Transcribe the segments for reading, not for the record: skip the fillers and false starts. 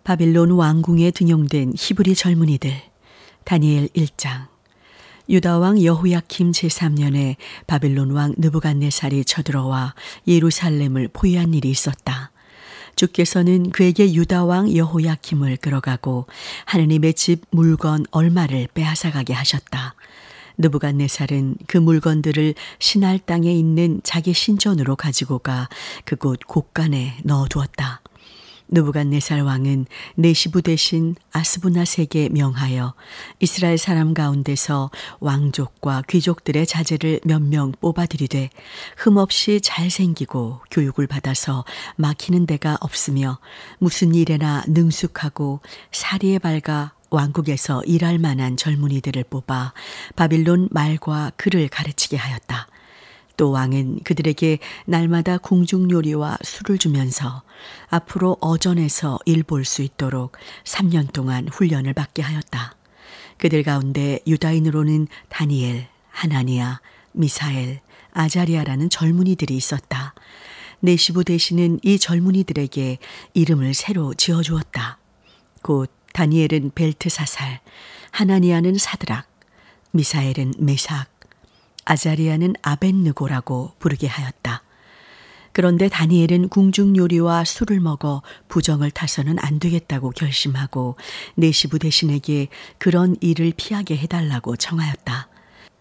바빌론 왕궁에 등용된 히브리 젊은이들. 다니엘 1장. 유다 왕 여호야킴 제3년에 바빌론 왕 느부갓네살이 쳐들어와 예루살렘을 포위한 일이 있었다. 주께서는 그에게 유다 왕 여호야킴을 끌어가고 하느님의 집 물건 얼마를 빼앗아가게 하셨다. 느부갓네살은 그 물건들을 시날 땅에 있는 자기 신전으로 가지고 가 그곳 곳간에 넣어두었다. 느부갓네살 왕은 네시부 대신 아스부낫에게 명하여 이스라엘 사람 가운데서 왕족과 귀족들의 자제를 몇 명 뽑아들이되 흠없이 잘생기고 교육을 받아서 막히는 데가 없으며 무슨 일에나 능숙하고 사리에 밝아 왕국에서 일할 만한 젊은이들을 뽑아 바빌론 말과 글을 가르치게 하였다. 또 왕은 그들에게 날마다 궁중 요리와 술을 주면서 앞으로 어전에서 일 볼 수 있도록 3년 동안 훈련을 받게 하였다. 그들 가운데 유다인으로는 다니엘, 하나니아, 미사엘, 아자리아라는 젊은이들이 있었다. 네시부 대신은 이 젊은이들에게 이름을 새로 지어주었다. 곧 다니엘은 벨트사살, 하나니아는 사드락, 미사엘은 메삭, 아자리아는 아벳느고라고 부르게 하였다. 그런데 다니엘은 궁중 요리와 술을 먹어 부정을 타서는 안 되겠다고 결심하고 네시부 대신에게 그런 일을 피하게 해달라고 청하였다.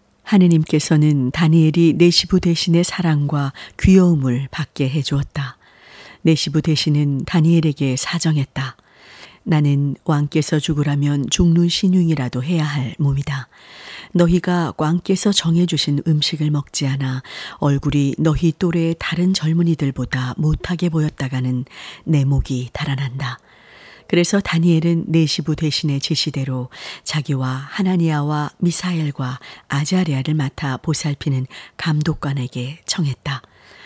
하느님께서는 다니엘이 네시부 대신의 사랑과 귀여움을 받게 해주었다. 네시부 대신은 다니엘에게 사정했다. 나는 왕께서 죽으라면 죽는 신용이라도 해야 할 몸이다. 너희가 왕께서 정해주신 음식을 먹지 않아 얼굴이 너희 또래의 다른 젊은이들보다 못하게 보였다가는 내 목이 달아난다. 그래서 다니엘은 네시부 대신의 지시대로 자기와 하나니아와 미사엘과 아자리아를 맡아 보살피는 감독관에게 청했다.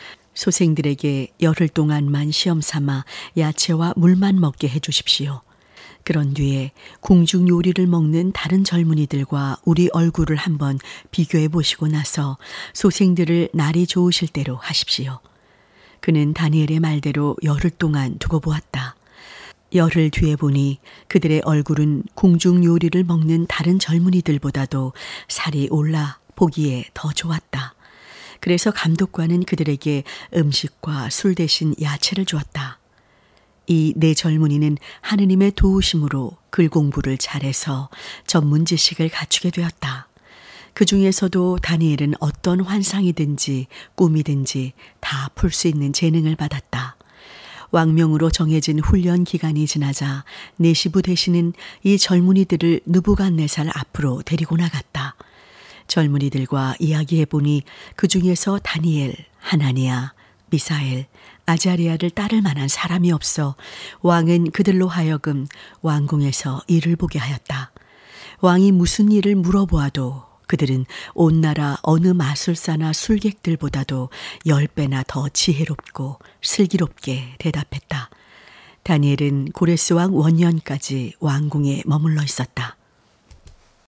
소생들에게 열흘 동안만 시험 삼아 야채와 물만 먹게 해주십시오. 그런 뒤에 궁중 요리를 먹는 다른 젊은이들과 우리 얼굴을 한번 비교해 보시고 나서 소생들을 날이 좋으실 대로 하십시오. 그는 다니엘의 말대로 열흘 동안 두고 보았다. 열흘 뒤에 보니 그들의 얼굴은 궁중 요리를 먹는 다른 젊은이들보다도 살이 올라 보기에 더 좋았다. 그래서 감독관은 그들에게 음식과 술 대신 야채를 주었다. 이 네 젊은이는 하느님의 도우심으로 글 공부를 잘해서 전문 지식을 갖추게 되었다. 그 중에서도 다니엘은 어떤 환상이든지 꿈이든지 다 풀 수 있는 재능을 받았다. 왕명으로 정해진 훈련 기간이 지나자 네시부 대신은 이 젊은이들을 느부갓네살 앞으로 데리고 나갔다. 젊은이들과 이야기해보니 그 중에서 다니엘, 하나니아, 미사엘, 아자리아를 따를 만한 사람이 없어 왕은 그들로 하여금 왕궁에서 일을 보게 하였다. 왕이 무슨 일을 물어보아도 그들은 온 나라 어느 마술사나 술객들보다도 10배나 더 지혜롭고 슬기롭게 대답했다. 다니엘은 고레스 왕 원년까지 왕궁에 머물러 있었다.